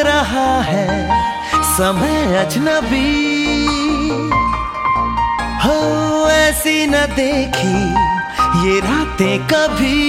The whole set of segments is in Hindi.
रहा है समय अजनबी, हो ऐसी न देखी ये रातें कभी।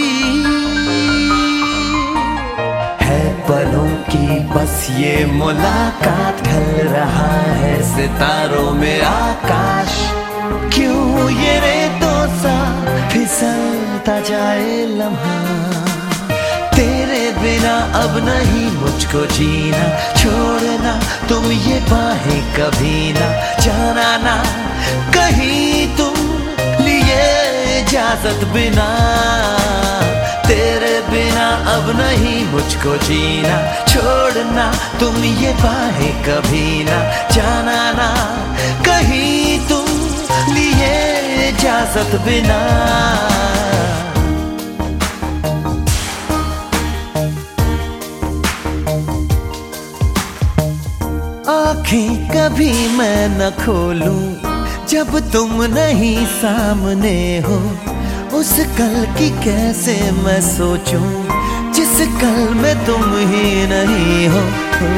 है पलों की बस ये मुलाकात, ढल रहा है सितारों में आकाश। क्यों ये रेतों सा फिसलता जाए लम्हा, तेरे बिना अब नहीं मुझको जीना। छोड़ना तुम ये बाहें कभी ना, जाना ना कहीं तुम लिए इजाजत बिना। तेरे बिना अब नहीं मुझको जीना, छोड़ना तुम ये बाहें कभी ना, जाना ना कहीं तुम लिए इजाजत बिना। आँखें कभी मैं न खोलूं जब तुम नहीं सामने हो, उस कल की कैसे मैं सोचूं जिस कल में तुम ही नहीं हो।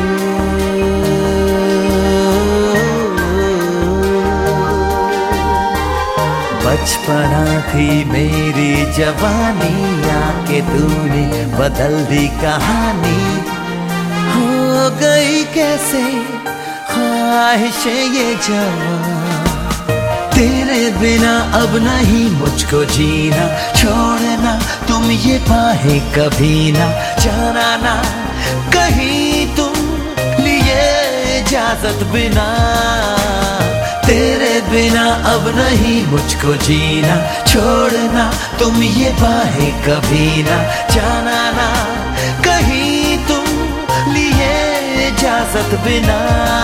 बचपना थी मेरी जवानी, आके तूने बदल दी कहानी। हो गई कैसे ख्वाहिशें ये जवां, तेरे बिना अब नहीं मुझको जीना। छोड़ना तुम ये बाहें कभी ना, जाना ना कहीं तुम लिए इजाजत बिना। तेरे बिना अब नहीं मुझको जीना, छोड़ना तुम ये बाहें कभी ना, जाना ना कहीं तुम लिए इजाजत बिना।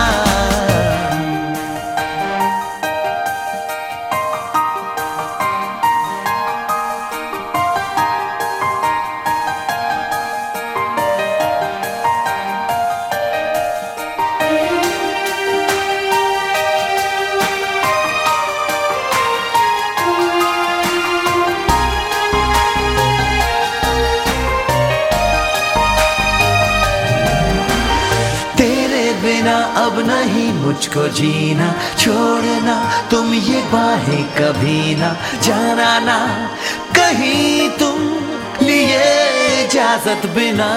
बिना अब नहीं मुझको जीना, छोड़ना तुम ये बाहें कभी ना, जाना ना कहीं तुम लिए इजाजत बिना।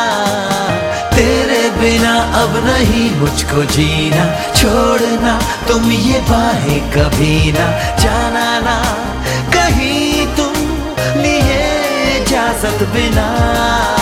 तेरे बिना अब नहीं मुझको जीना, छोड़ना तुम ये बाहें कभी ना, जाना ना कहीं तुम लिए इजाजत बिना।